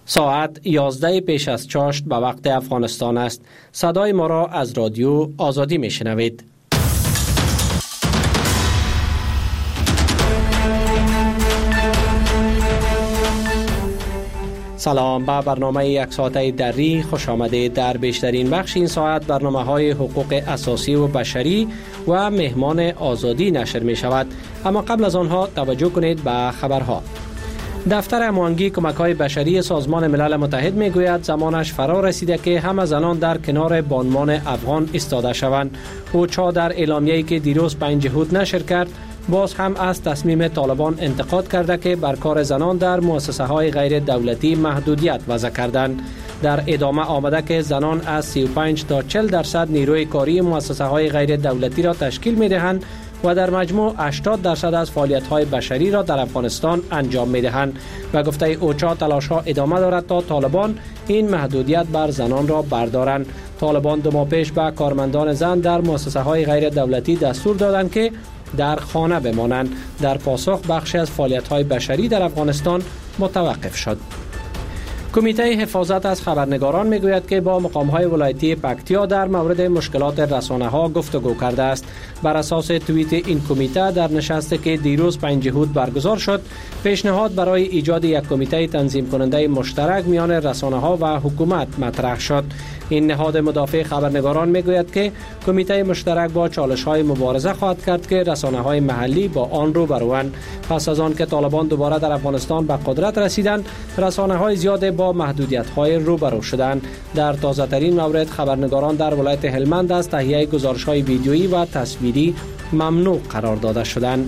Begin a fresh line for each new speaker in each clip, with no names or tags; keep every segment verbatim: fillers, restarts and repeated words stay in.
ساعت یازده پیش از چاشت به وقت افغانستان است. صدای ما را از رادیو آزادی می شنوید. سلام، به برنامه یک ساعته دری خوش آمدید. در بیشترین بخش این ساعت برنامه های حقوق اساسی و بشری و مهمان آزادی نشر می شود. اما قبل از آنها توجه کنید به خبرها. دفتر هماهنگی کمک‌های بشری سازمان ملل متحد می‌گوید زمانش فرا رسیده که همه زنان در کنار بانوان افغان ایستاده شوند. اوچا در اعلامیه‌ای که دیروز پنج جهود نشر کرد، باز هم از تصمیم طالبان انتقاد کرده که بر کار زنان در مؤسسه‌های غیر دولتی محدودیت وضع کردند. در ادامه آمده که زنان از سی و پنج تا چهل درصد نیروی کاری مؤسسه‌های غیر دولتی را تشکیل می‌دهند و در مجموع هشتاد درصد از فعالیت‌های بشری را در افغانستان انجام می‌دهند. و گفته اوچا تلاش‌ها ادامه دارد تا طالبان این محدودیت بر زنان را بردارند. طالبان دو ماه پیش به کارمندان زن در مؤسسه‌های غیر دولتی دستور دادند که در خانه بمانند. در پاسخ بخشی از فعالیت‌های بشری در افغانستان متوقف شد. کمیته حفاظت از خبرنگاران میگوید که با مقام‌های ولایتی پکتیا در مورد مشکلات رسانه‌ها گفتگو کرده است. بر اساس توییت این کمیته در نشستی که دیروز پنج جهود برگزار شد، پیشنهاد برای ایجاد یک کمیته تنظیم کننده مشترک میان رسانه‌ها و حکومت مطرح شد. این نهاد مدافع خبرنگاران میگوید که کمیته مشترک با چالش‌های مبارزه خواهد کرد که رسانه‌های محلی با آن روبروند. پس از آن که طالبان دوباره در افغانستان به قدرت رسیدند، رسانه‌های زیاد با محدودیت‌های روبرو شدند. در تازه‌ترین مورد خبرنگاران در ولایت هلمند از تهیه گزارش‌های ویدیویی و تصویری ممنوع قرار داده شدند.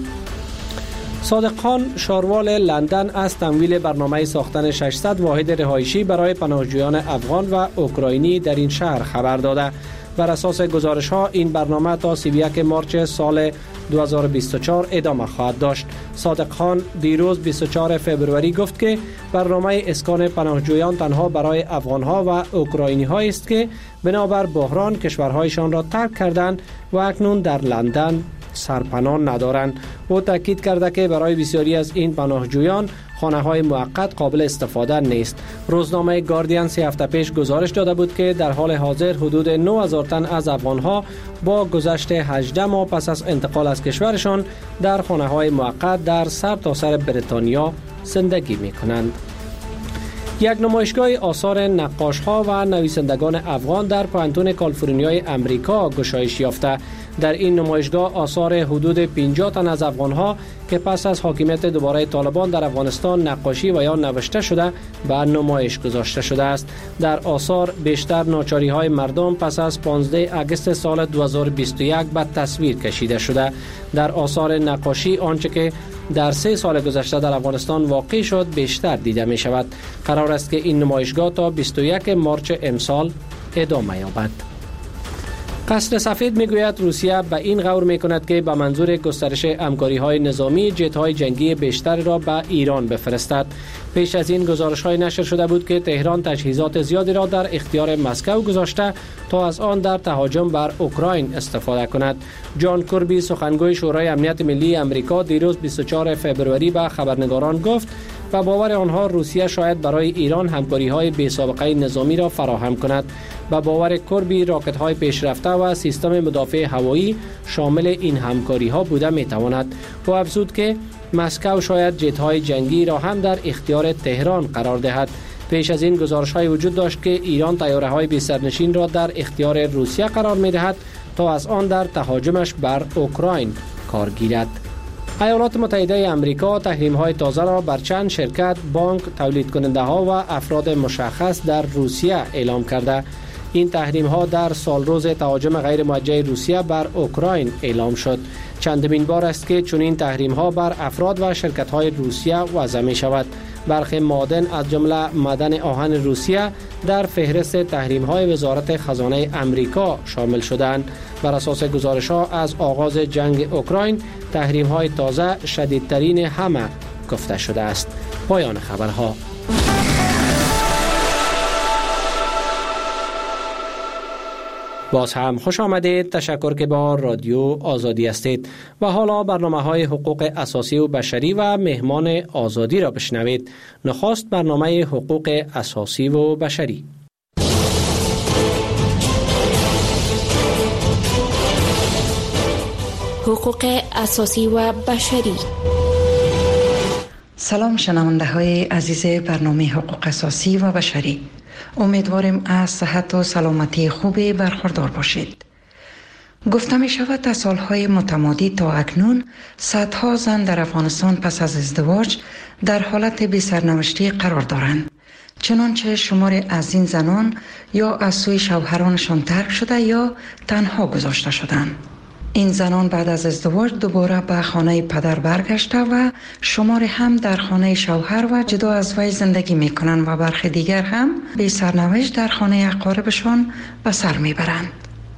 صادق خان شاروال لندن از تمویل برنامه ساختن ششصد واحد رهایشی برای پناهجویان افغان و اوکراینی در این شهر خبر داده. بر اساس گزارش ها این برنامه تا سی و یک مارچ سال دو هزار و بیست و چهار ادامه خواهد داشت. صادق خان دیروز بیست و چهارم فوریه گفت که برنامه اسکان پناهجویان تنها برای افغان ها و اوکراینی ها است که بنابر بحران کشورهایشان را ترک کردند و اکنون در لندن سرپناه ندارند. او تاکید کرده که برای بسیاری از این پناهجویان خانه‌های موقت قابل استفاده نیست. روزنامه گاردین سه هفته پیش گزارش داده بود که در حال حاضر حدود نه هزار تن از افغان‌ها با گذشت هجده ماه پس از انتقال از کشورشان در خانه‌های موقت در سرتاسر بریتانیا زندگی می‌کنند. یک نمایشگاه آثار نقاش‌ها و نویسندگان افغان در پوهنتون کالیفرنیای امریکا گشایش یافته. در این نمایشگاه آثار حدود پنجاه تن از افغان‌ها که پس از حاکمیت دوباره طالبان در افغانستان نقاشی و یا نوشته شده به نمایش گذاشته شده است. در آثار بیشتر ناچاری‌های مردم پس از پانزده آگوست سال دو هزار و بیست و یک به تصویر کشیده شده. در آثار نقاشی آنچه که در سه سال گذشته در افغانستان واقع شد بیشتر دیده می شود. قرار است که این نمایشگاه تا بیست و یک مارچ امسال ادامه یابد. قصر سفید میگوید روسیه به این غور میکند که به منظور گسترش همکاری‌های نظامی جت‌های جنگی بیشتر را به ایران بفرستد. پیش از این گزارش‌های نشر شده بود که تهران تجهیزات زیادی را در اختیار مسکو گذاشته تا از آن در تهاجم بر اوکراین استفاده کند. جان کربی سخنگوی شورای امنیت ملی آمریکا دیروز بیست و چهارم فوریه به خبرنگاران گفت و باور آنها روسیه شاید برای ایران همکاری‌های بی‌سابقه نظامی را فراهم کند. با باور کربی راکت‌های پیشرفته و سیستم مدافع هوایی شامل این همکاری‌ها بوده می‌تواند. او افزود که مسکو شاید جت‌های جنگی را هم در اختیار تهران قرار دهد. پیش از این گزارش‌های وجود داشت که ایران طیاره‌های بی سرنشین را در اختیار روسیه قرار می‌دهد تا از آن در تهاجمش بر اوکراین کار گیرد. ایالات متحده آمریکا تحریم‌های تازه را بر چند شرکت، بانک، تولید کننده ها و افراد مشخص در روسیه اعلام کرده. این تحریم‌ها در سال روز تهاجم غیر موجه روسیه بر اوکراین اعلام شد. چندمین بار است که چنین تحریم‌ها بر افراد و شرکت‌های روسیه وضع می‌شود. برخی معادن از جمله معدن آهن روسیه در فهرست تحریم‌های وزارت خزانه آمریکا شامل شدند. بر اساس گزارش‌ها از آغاز جنگ اوکراین تحریم‌های تازه شدیدترین همه گفته شده است. پایان خبرها. باز هم خوش آمدید. تشکر که با رادیو آزادی هستید و حالا برنامه های حقوق اساسی و بشری و مهمان آزادی را بشنوید. نخست برنامه حقوق اساسی و بشری.
حقوق اساسی و بشری.
سلام شنونده های عزیز برنامه حقوق اساسی و بشری. امیدواریم از صحت و سلامتی خوبی برخوردار باشید. گفته می شود از سالهای متمادی تا اکنون صدها زن در افغانستان پس از ازدواج در حالت بی سرنوشتی قرار دارند. چنانچه شمار از این زنان یا از سوی شوهرانشان ترک شده یا تنها گذاشته شدند. این زنان بعد از ازدواج دوباره به خانه پدر برگشته و شمار هم در خانه شوهر و جدا از وی زندگی می کنند و برخی دیگر هم به سرنوشت در خانه اقاربشان به سر می برند.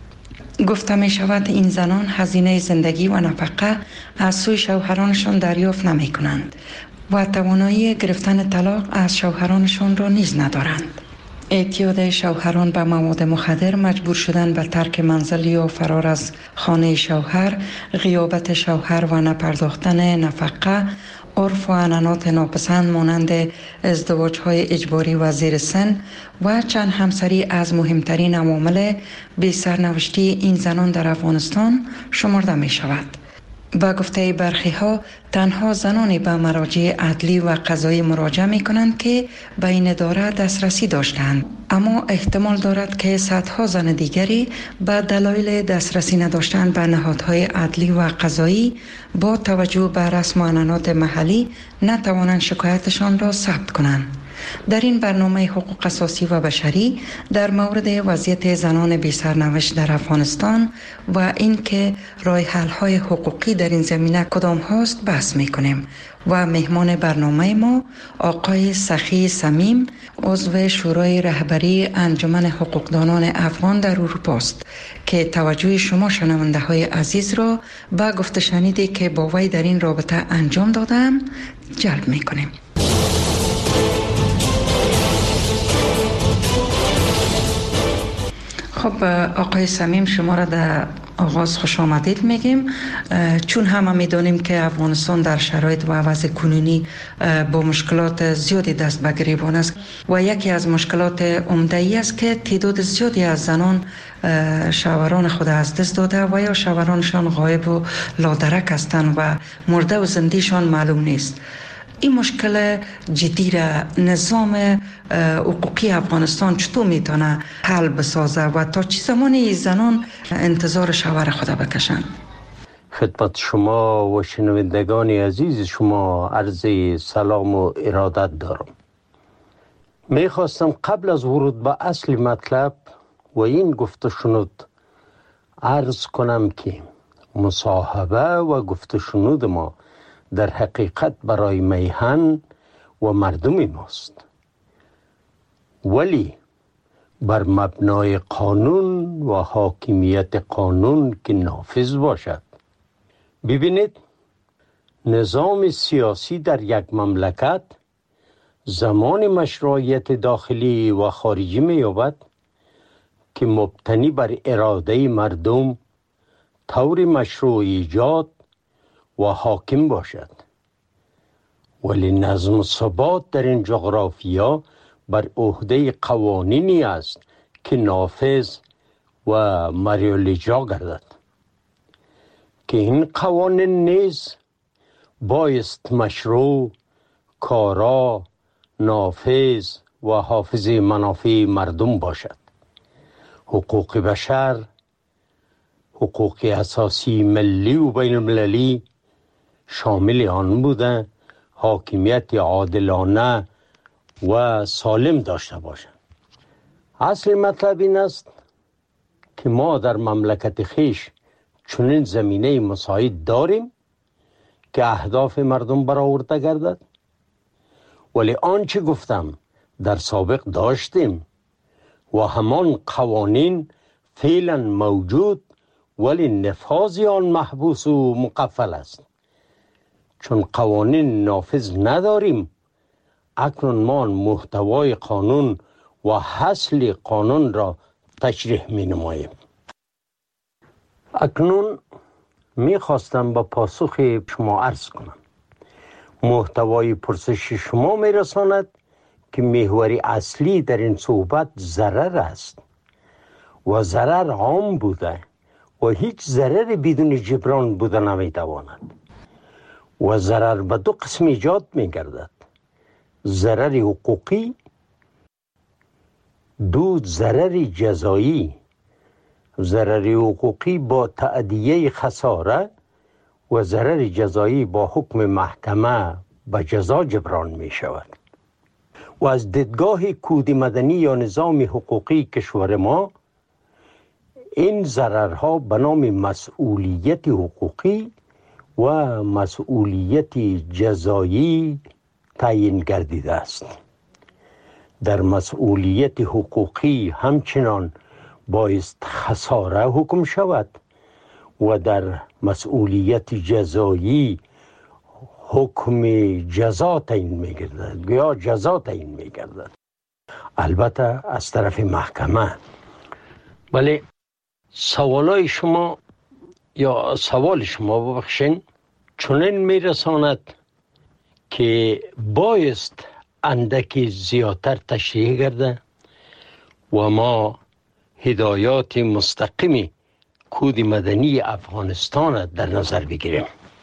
گفته می شود این زنان هزینه زندگی و نفقه از سوی شوهرانشان دریافت نمی کنند و توانایی گرفتن طلاق از شوهرانشان را نیز ندارند. اعتیاد شوهران به مواد مخدر، مجبور شدن به ترک منزل یا فرار از خانه شوهر، غیابت شوهر و نپرداختن نفقه، عرف و عنعنات ناپسند مانند ازدواج‌های اجباری و زیر سن و چند همسری از مهمترین عوامل بی سرنوشتی این زنان در افغانستان شمرده می شود. با گفته برخی ها تنها زنانی به مراجع عدلی و قضایی مراجعه می کنند که به این اداره دسترسی داشتند، اما احتمال دارد که صدها زن دیگری به دلایل دسترسی نداشتن به نهادهای عدلی و قضایی با توجه به رسم و عنعنات محلی نتوانند شکایتشان را ثبت کنند. در این برنامه حقوق اساسی و بشری در مورد وضعیت زنان بی سرنوشت در افغانستان و اینکه راه حل های حقوقی در این زمینه کدام هاست بحث می کنیم و مهمان برنامه ما آقای سخی صمیم، عضو شورای رهبری انجمن حقوقدانان افغان در اروپا است که توجه شما شنونده های عزیز را به گفته شنیدی که با وی در این رابطه انجام دادم جلب می کنیم. خب آقای صمیم، شما را در آغاز خوش آمدید میگیم، چون همه میدانیم که افغانستان در شرایط و وضع کنونی با مشکلات زیادی دست به گریبان است و یکی از مشکلات عمده ای است که تعداد زیادی از زنان شوهران خود از دست داده و یا شوهرانشان غایب و لادرک هستند و مرده و زندهشان معلوم نیست. این مشکل جدی را نظام حقوقی افغانستان چطور میتونه حل بسازه و تا چه زمانی زنان انتظار شوهر خود بکشند؟
خدمت شما و شنوندگان عزیز شما عرض سلام و ارادت دارم. میخواستم قبل از ورود به اصل مطلب و این گفته شنود عرض کنم که مصاحبه و گفته شنود ما در حقیقت برای میهن و مردم ماست، ولی بر مبنای قانون و حاکمیت قانون که نافذ باشد. ببینید، نظام سیاسی در یک مملکت زمان مشروعیت داخلی و خارجی می یابد که مبتنی بر اراده مردم طور مشروع ایجاد و حاکم باشد، ولی نظم و ثبات در این جغرافیا بر عهده قوانینی است که نافذ و مریالیجا گردد که این قوانین نیز بایست مشروع، کارا، نافذ و حافظ منافع مردم باشد. حقوق بشر، حقوق اساسی ملی و بین المللی شامل آن بوده حاکمیت عادلانه و سالم داشته باشند. اصل مطلب این است که ما در مملکت خیش چنین زمینه مساعد داریم که اهداف مردم برآورده گردد، ولی آنچه گفتم در سابق داشتیم و همان قوانین فعلا موجود، ولی نفاذ آن محبوس و مقفل است. چون قوانین نافذ نداریم، اکنون ما محتوای قانون و حاصل قانون را تشریح می نماییم. اکنون می خواستم با پاسخ شما عرض کنم. محتوای پرسش شما می رساند که محوری اصلی در این صحبت ضرر است و ضرر عام بوده و هیچ ضرر بدون جبران بوده نمی تواند و ضرر به دو قسم ایجاد می گردد: ضرر حقوقی، دو ضرر جزایی. ضرر حقوقی با تأدیه خساره و ضرر جزایی با حکم محکمه به جزا جبران می شود. و از دیدگاه کود مدنی یا نظام حقوقی کشور ما این ضررها به نام مسئولیت حقوقی و مسئولیت جزایی تعیین گردیده است. در مسئولیت حقوقی همچنان بایست خساره حکم شود و در مسئولیت جزایی حکم جزا تعیین می گردد یا جزا تعیین می گردد، البته از طرف محکمه. ولی سوالای شما یا سوال شما ببخشین چنین می رساند که بایست اندکی زیادتر تشریح گرده و ما هدایات مستقیمی کود مدنی افغانستان در نظر بگیریم،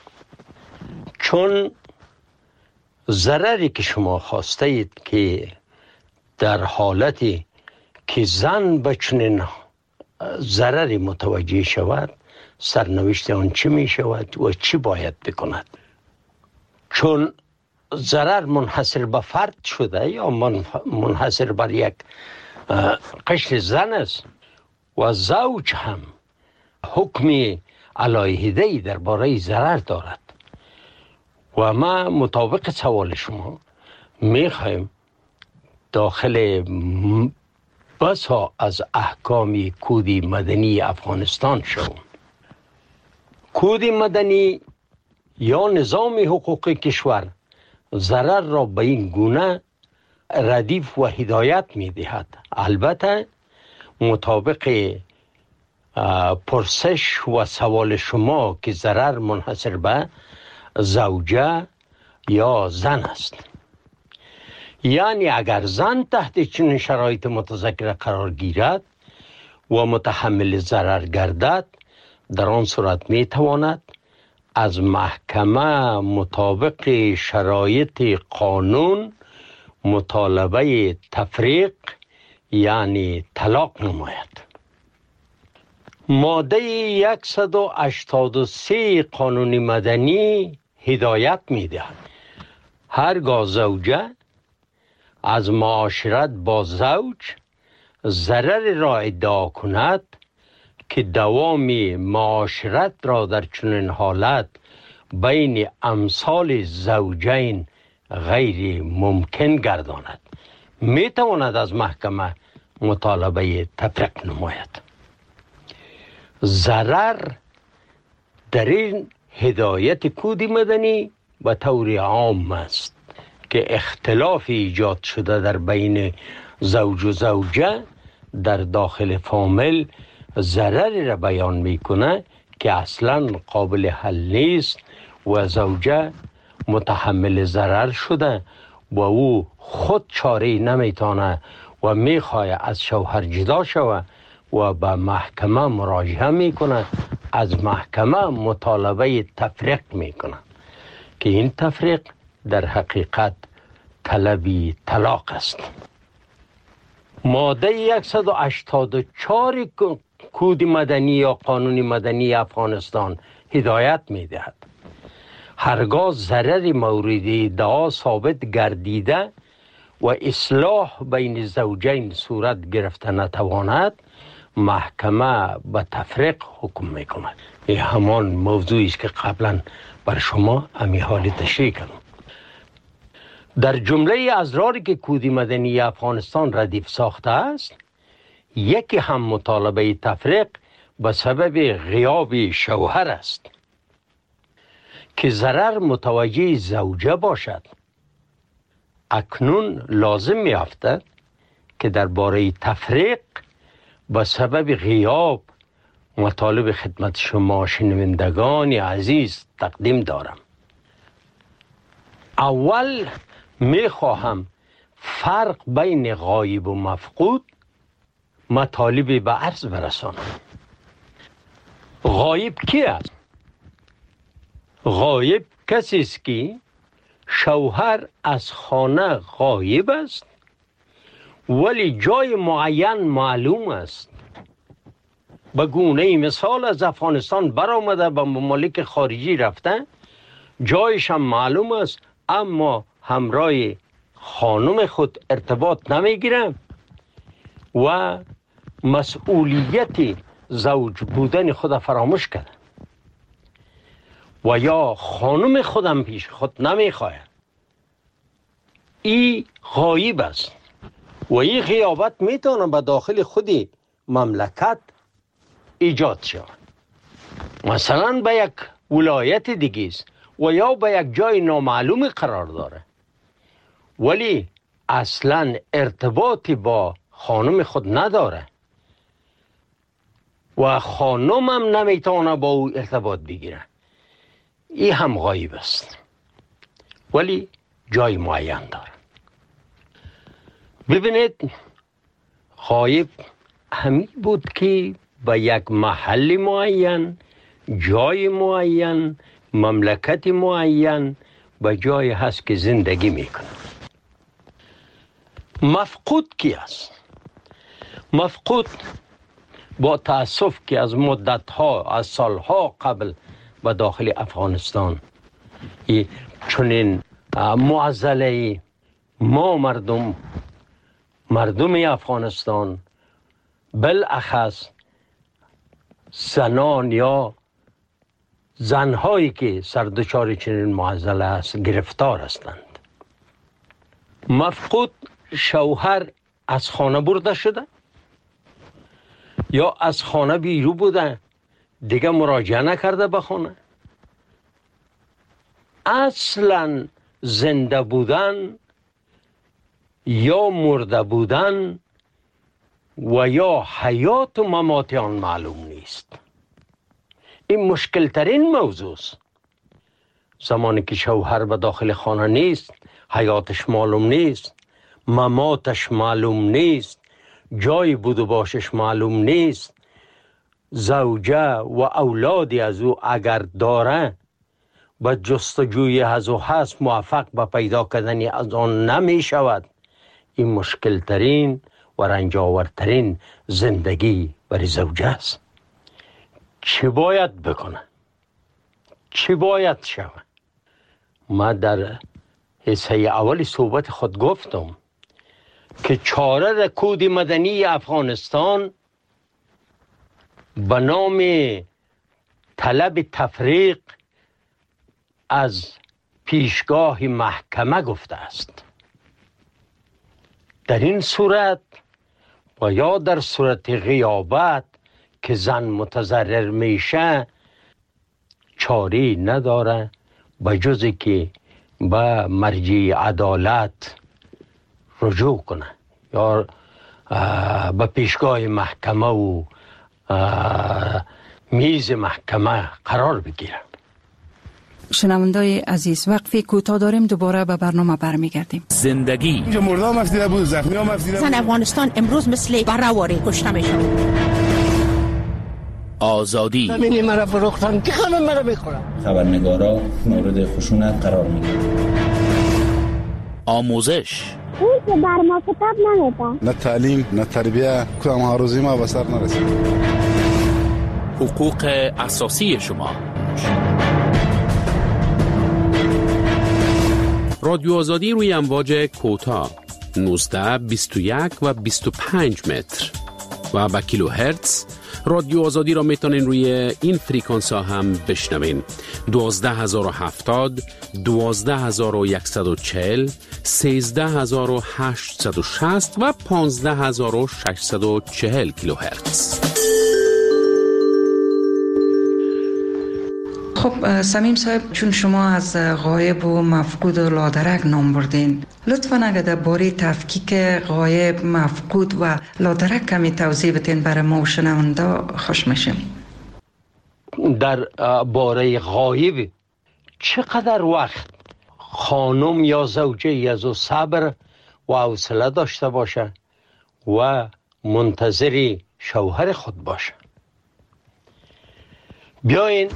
چون ضرری که شما خواسته اید که در حالتی که زن به چنین ضرری متوجه شود سرنوشت آن چی می شود و چی باید بکند. چون ضرر منحصر به فرد شده یا منحصر بر یک قشر زن است و زوج هم حکم علیحده‌ای درباره ضرر دارد و ما مطابق سوال شما میخوایم داخل بسا از احکام کود مدنی افغانستان شوم. کود مدنی یا نظام حقوقی کشور ضرر را به این گونه ردیف و هدایت می دهد. البته مطابق پرسش و سوال شما که ضرر منحصر به زوجه یا زن است، یعنی اگر زن تحت چنین شرایط متذکره قرار گیرد و متحمل ضرر گردد، در آن صورت می تواند از محکمه مطابق شرایط قانون مطالبه تفریق یعنی طلاق نماید. ماده صد و هشتاد و سه قانون مدنی هدایت می دهد هرگاه زوجه از معاشرت با زوج ضرر را ادعا کند که دوام معاشرت را در چنین حالت بین امثال زوجین غیر ممکن گرداند، می تواند از محکمه مطالبه تفریق نماید. ضرر در این هدایت کود مدنی به طور عام است که اختلاف ایجاد شده در بین زوج و زوجه در داخل فامیل ضرری را بیان میکنه که اصلا قابل حل نیست و زوجه متحمل ضرر شده و او خود چاره نمیتونه و میخواه از شوهر جدا شوه و به محکمه مراجعه میکنه، از محکمه مطالبه تفریق میکنه که این تفریق در حقیقت طلبی طلاق است. ماده صد و هشتاد و چهار کود مدنی یا قانون مدنی افغانستان هدایت میدهد هرگاه ضرر مورد ادعا ثابت گردیده و اصلاح بین زوجین صورت گرفته نتواند، محکمه به تفریق حکم میکند. این همان موضوعی است که قبلا بر شما امی حال تشریح کردم. در جمله ازراری که کود مدنی افغانستان ردیف ساخته است، یکی هم مطالبه تفریق به سبب غیاب شوهر است که ضرر متوجه زوجه باشد. اکنون لازم می افتد که درباره تفریق به سبب غیاب مطالب خدمت شما شنوندگان عزیز تقدیم دارم. اول می خواهم فرق بین غایب و مفقود مطالبی به عرض برسانم. غایب کی است؟ غایب کسی است که شوهر از خانه غایب است ولی جای معین معلوم است. به گونه مثال از افغانستان برآمده به ممالک خارجی رفته، جایش هم معلوم است اما همراه خانم خود ارتباط نمیگیره و مسئولیت زوج بودن خود فراموش کرده و یا خانم خودم پیش خود نمیخواهد. این غایب است و این غیابت میتونه به داخل خودی مملکت ایجاد شود. مثلا به یک ولایت دیگه است و یا به یک جای نامعلوم قرار داره ولی اصلا ارتباطی با خانم خود نداره و خانم هم نمیتونه با او ارتباط بگیره. این هم غایب است ولی جای معین داره. ببینید، غایب همین بود که به یک محل معین، جای معین، مملکت معین به جای هست که زندگی میکنه. مفقود کی است؟ مفقود با تأسف که از مدتها، از سالها قبل به داخل افغانستان چنین معضله ما مردم مردم افغانستان بالاخص زنان یا زنهایی که سردچار چنین معضله است گرفتار هستند. مفقود شوهر از خانه برده شده یا از خانه بیرون بوده، دیگه مراجعه نکرده به خانه. اصلا زنده بودن یا مرده بودن و یا حیات و ممات آن معلوم نیست. این مشکل ترین موضوع است. زمانی که شوهر به داخل خانه نیست، حیاتش معلوم نیست، مماتش معلوم نیست، جای بود و باشش معلوم نیست، زوجه و اولادی از او اگر داره به جستجوی از او هست موفق به پیدا کردن از آن نمی شود. این مشکل ترین و رنجاورترین زندگی برای زوجه است. چی باید بکنه؟ چی باید شود؟ ما در حصه اول صحبت خود گفتم که چاره کود مدنی افغانستان به نام طلب تفریق از پیشگاه محکمه گفته است. در این صورت و یا در صورت غیابت که زن متضرر میشه چاری نداره به جز که به مرجع عدالت رجوع کنه یا به پیشگاه محکمه و میز محکمه قرار بگیره.
شنوندای عزیز، وقفی کوتاه داریم، دوباره به برنامه برمیگردیم.
زندگی
اینجا مردم افزیده بود، زخمی هم افزیده بود.
زن افغانستان امروز مثل برآوری کشته میشه.
آزادی
همینی مرا فروختن که خانم مرا بخورم.
خبرنگارا مورد خشونت قرار میگیرن.
آموزش
اون که بر ما کتاب نمیده.
نه تعلیم نه تربیه، کدام هاروزی ما به سر نرسید.
حقوق اساسی شما. رادیو آزادی روی امواج کوتاه نوزده، بیست و یک و بیست و پنج متر و با کیلو هرتز. رادیو آزادی را میتونین روی این فریکانس ها هم بشنوین: دوازده هزار و هفتاد، دوازده هزار و صد و چهل، سیزده هزار و هشتصد و شصت و پانزده هزار و ششصد و چهل کیلو هرتز.
خب سمیم صاحب، چون شما از غایب و مفقود و لادرک نام بردین، لطفاً اگر در باره تفکیک غایب، مفقود و لادرک کمی توضیح بتین برای ما و شنونده خوش میشیم.
در باره غایب چقدر وقت خانم یا زوجه از او صبر و حوصله داشته باشه و منتظر شوهر خود باشه. بیاین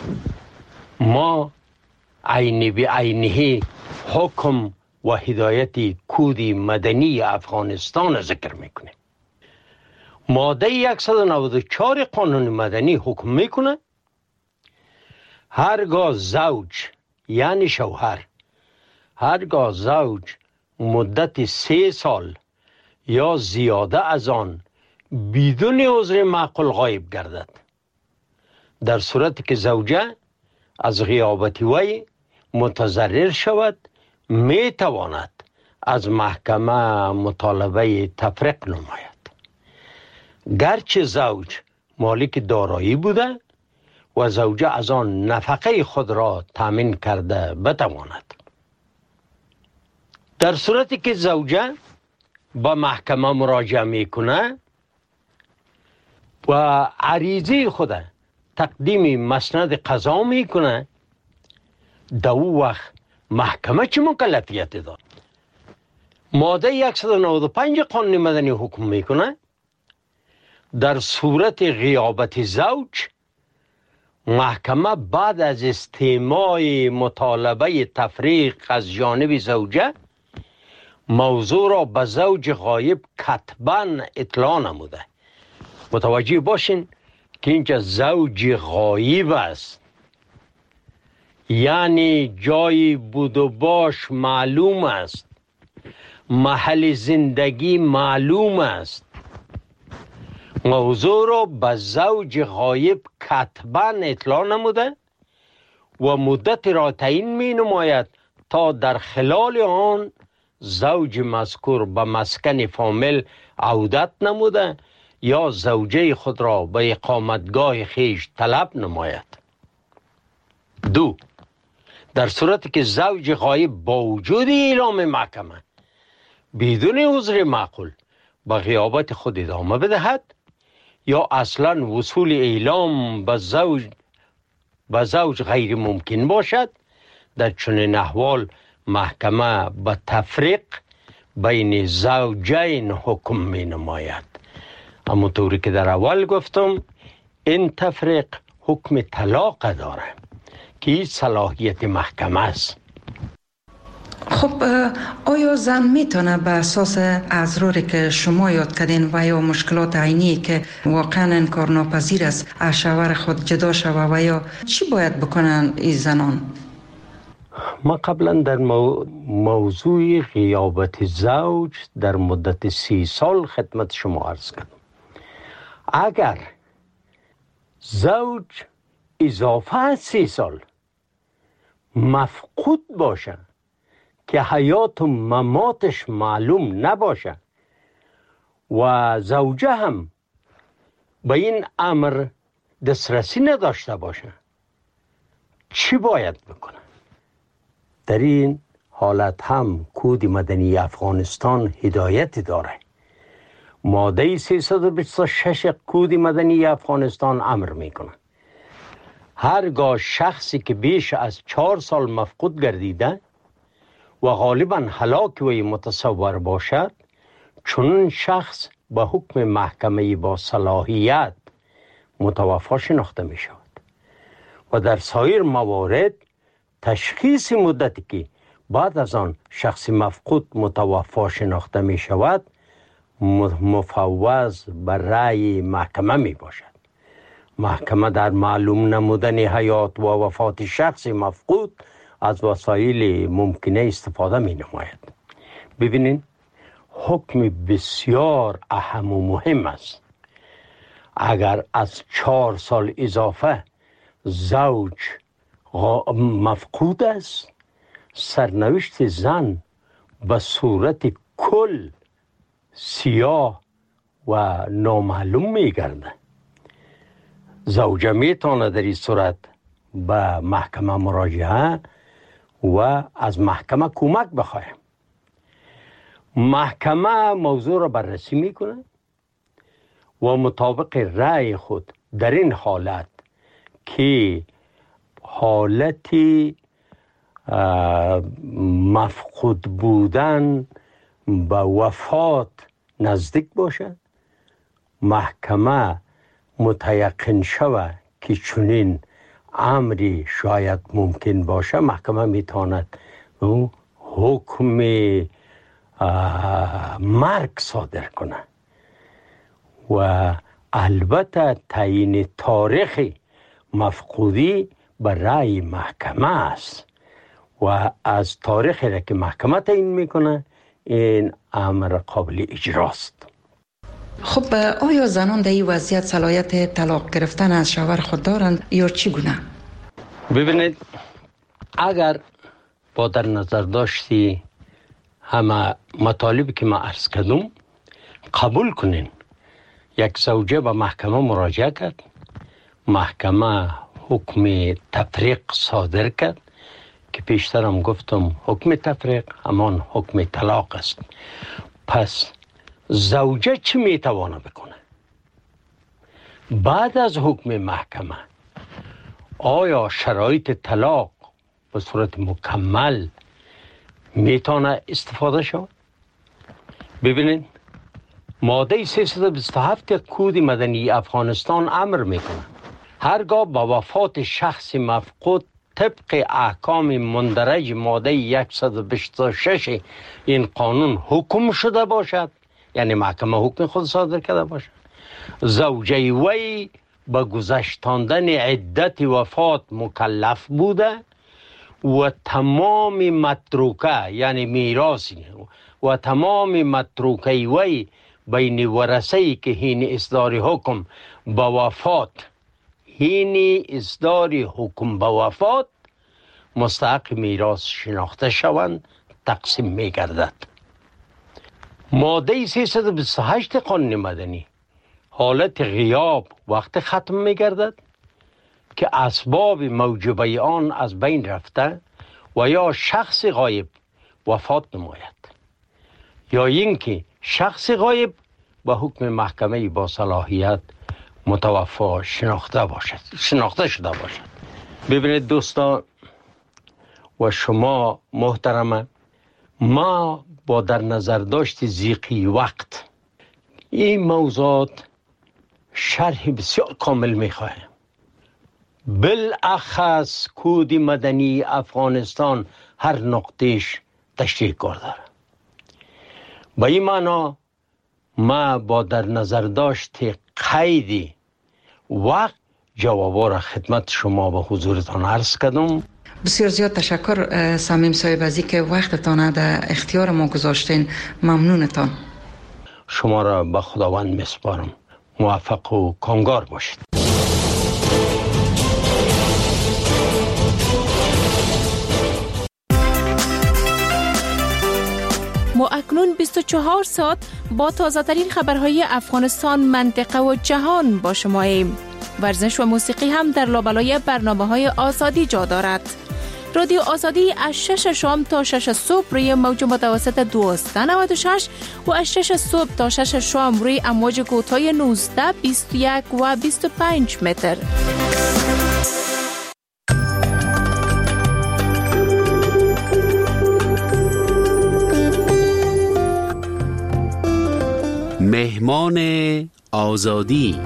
ما عینی به عینی حکم و هدایت کود مدنی افغانستان ذکر میکنه. ماده صد و نود و چهار قانون مدنی حکم میکنه هرگاه زوج یعنی شوهر هرگاه زوج مدت سه سال یا زیاده از آن بدون عذر معقول غایب گردد، در صورتی که زوجه از غیابت وی متضرر شود می تواند از محکمه مطالبه تفریق نماید، گرچه زوج مالک دارایی بوده و زوجه از آن نفقه خود را تامین کرده بتواند. در صورتی که زوجه با محکمه مراجعه میکنه و عریضه خود تقدیم مسند قضا میکنه، در او وقت محکمه چه مکلفیت داد؟ ماده صد و نود و پنج قانون مدنی حکم میکنه در صورت غیابت زوج محکمه بعد از استماع مطالبه تفریق از جانب زوجه موضوع را به زوج غایب کتباً اطلاع نموده. متوجه باشین که اینجا زوج غایب است، یعنی جای بود و باش معلوم است، محل زندگی معلوم است. موضوع را به زوج غایب کتباً اطلاع نموده و مدت را تعیین می نماید تا در خلال آن زوج مذکور به مسکن فامیل عودت نموده یا زوجه خود را به اقامتگاه خیش طلب نماید. دو، در صورتی که زوج غایب با وجود اعلام محکمه بدون عذر معقول به غیابت خود ادامه بدهد یا اصلا وصول اعلام به زوج به زوج غیر ممکن باشد، در چنین احوال محکمه به تفریق بین زوجین حکم می نماید. همونطوری که در اول گفتم این تفریق حکم طلاق داره که این صلاحیت محکمه است.
خب آیا زن میتونه به اساس اضراری که شما یاد کردین و یا مشکلات عینی که واقعا انکار ناپذیر است از شوهر خود جدا شوه و یا چی باید بکنن این زنان؟
ما قبلا در مو... موضوع غیابت زوج در مدت سی سال خدمت شما عرض کردم. اگر زوج اضافه از سی سال مفقود باشه که حیات و مماتش معلوم نباشه و زوجه هم به این امر دسترسی نداشته باشه، چی باید بکنه؟ در این حالت هم کود مدنی افغانستان هدایت داره. ماده سیصد و بیست و شش کود مدنی افغانستان امر میکنه هرگاه شخصی که بیش از چهار سال مفقود گردیده و غالباً هلاک وی متصور باشد، چون شخص به حکم محکمه با صلاحیت متوفی شناخته می شود و در سایر موارد تشخیص مدتی که بعد از آن شخص مفقود متوفی شناخته می شود مفوض به رأی محکمه می باشد. محکمه در معلوم نمودن حیات و وفات شخص مفقود از وسایل ممکنه استفاده می نماید. ببینین حکم بسیار اهم و مهم است. اگر از چهار سال اضافه زوج مفقود است، سرنوشت زن به صورت کل سیاه و نامعلوم می گرده. زوجه می تواند در این صورت به محکمه مراجعه و از محکمه کمک بخواهد. محکمه موضوع را بررسی میکنه و مطابق رأی خود در این حالت که حالتی مفقود بودن به وفات نزدیک باشد، محکمه متیقن شود که چنین امری شاید ممکن باشه، محکمه میتواند حکم مرگ صادر کنه و البته تعیین تاریخ مفقودی به رأی محکمه است و از تاریخی را که محکمه تعیین میکنه این امر قابل اجراست.
خب آیا زنان در این وضعیت صلاحیت طلاق گرفتن از شوهر خود دارند یا چگونه؟
ببینید، اگر با در نظر داشتی همه مطالبی که ما عرض کردم قبول کنین، یک زوجه به محکمه مراجعه کرد، محکمه حکم تفریق صادر کرد که پیشترم گفتم حکم تفریق همان حکم طلاق است. پس زوجه چی میتوانه بکنه؟ بعد از حکم محکمه آیا شرایط طلاق به صورت مکمل میتونه استفاده شود؟ ببینید، ماده سیصد و بیست و هفت کود مدنی افغانستان امر میکنه هرگاه با وفات شخص مفقود طبق احکام مندرج ماده صد و بیست و شش این قانون حکم شده باشد، یعنی محکمه حکم خود صادر کرده باشد، زوجه وی به گذشتاندن عدت وفات مکلف بوده و تمام متروکه یعنی میراثی و تمام متروکه وی بین ورثه‌ای که هین اصدار حکم به وفات هین اصدار حکم به وفات مستحق میراث شناخته شوند تقسیم می گردد. ماده سیصد و بیست و هشت قانون مدنی حالت غیاب وقت ختم می گردد که اسباب موجبه آن از بین رفته و یا شخص غایب وفات نماید یا اینکه شخص غایب به حکم محکمه با صلاحیت متوفا شناخته باشد شناخته شده باشد. ببینید دوستان و شما محترمه، ما با در نظر داشت ضیقی وقت این موضوعات شرح بسیار کامل میخواهیم. بالاخص کود مدنی افغانستان هر نقطهش تشریح کار داره. با این معنا ما با در نظر داشت قید وقت جوابا را خدمت شما به حضورتان عرض کردم.
بسیار زیاد تشکر صمیم صاحب از اینکه وقتتان در اختیار ما گذاشتین. ممنونتان.
شما را به خداوند میسپارم. موفق و کامگار باشید.
ما اکنون بیست و چهار ساعت با تازه ترین خبرهای افغانستان، منطقه و جهان با شماییم. ورزش و موسیقی هم در لابلای برنامه‌های آزادی جا دارد. رادیو آزادی از شش شام تا شش صبح روی موج متوسط دویست و نود و شش و از شش صبح تا شش شام روی امواج کوتاه نوزده، بیست و یک و بیست و پنج متر.
مهمان آزادی.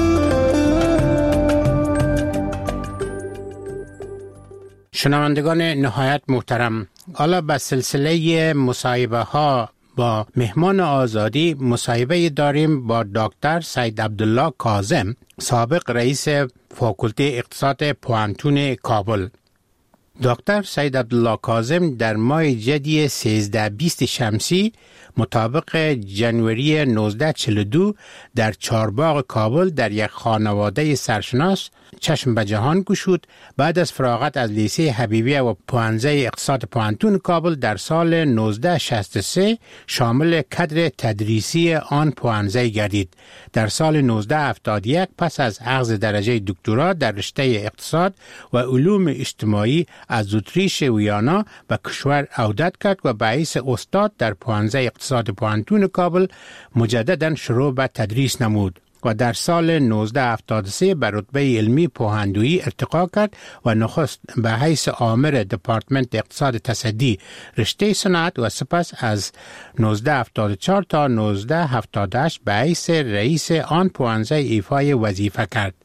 شنوندگان نهایت محترم، حالا به سلسله مصاحبه ها با مهمان آزادی مصاحبه داریم با دکتر سید عبدالله کاظم، سابق رئیس فاکولته اقتصاد پوانتون کابل. دکتر سید عبدالله کاظم در ماه جدی سیزده بیست شمسی مطابق جنوری نوزده چهل و دو در چارباغ کابل در یک خانواده سرشناس چشم به جهان گشود. بعد از فراغت از لیسه حبیبیه و پوانزه اقتصاد پوانتون کابل در سال نوزده شصت و سه شامل کادر تدریسی آن پوانزه گردید. در سال نوزده هفتاد و یک پس از اخذ درجه دکترا در رشته اقتصاد و علوم اجتماعی از اتریش ویانا به کشور عودت کرد و به حیث استاد در پوانزه اقتصاد پوانتون کابل مجددا شروع به تدریس نمود. و در سال نوزده هفتاد و سه به رتبه علمی پوهندویی ارتقا کرد و نخست به حیث آمر دپارتمنت اقتصاد تصدی رشته صنعت و سپس از نوزده هفتاد و چهار تا نوزده هفتاد و هشت به حیث رئیس آن پوهنځی ایفای وظیفه کرد.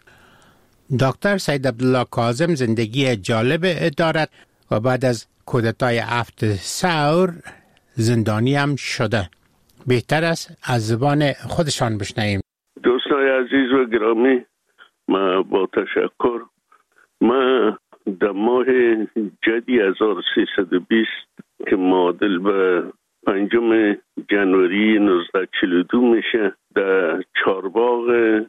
دکتر سید عبدالله کاظم زندگی جالب دارد و بعد از کودتای هفت ثور زندانی هم شده. بهتر است از زبان خودشان بشنویم.
دوستای عزیز و گرامی، ما با تشکر ما در ماه جدی هزار و سیصد و بیست که معادل به پنجم جنوری نوزده چهل و دو میشه در چارباغ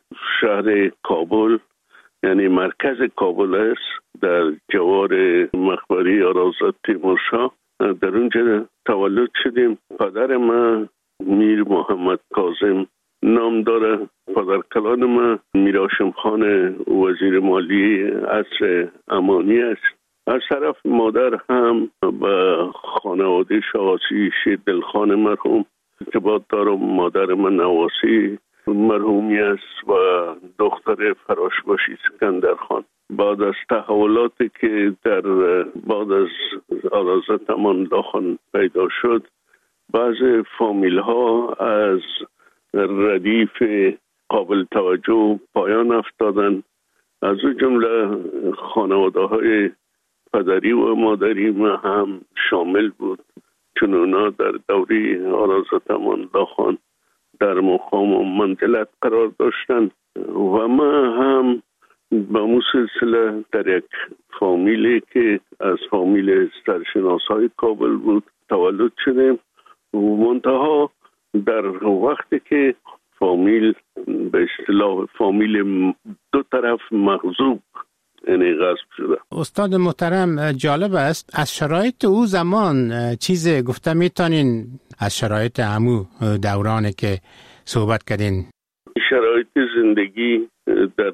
شهر کابل، یعنی مرکز کابل است، در جوار مقبره آرازات تیمورشاه، در اونجا تولد شدیم. پدر ما میر محمد کاظم نام داره، پدر کلان ما میر هاشم خان وزیر مالی عصر امانی است. از طرف مادر هم به خانواده شاهاسی شیر دلخان مرحوم ارتباط دارم. مادر من نواسی مرحومی است و دختر فراشباشی سکندر خان. بعد از تحولاتی که در بعد از آرازت امان الله خان پیدا شد، بعض فامیل ها از ردیف قابل توجه پایان افتادن. از او جمله خانواده های پدری و مادری ما هم شامل بود، چون اونا در دوره آرازت امان الله خان در مقام و منزلت قرار داشتند و ما هم به اون سلسله در یک فامیلی که از فامیل سرشناس های کابل بود تولد شدیم. منتها در وقتی که فامیل به اصطلاح فامیل دو طرف مغصوب یعنی غصب شده.
استاد محترم، جالب است از شرایط او زمان چیز گفته میتونین از شرایط همو دورانی که صحبت کردین؟
شرایط زندگی در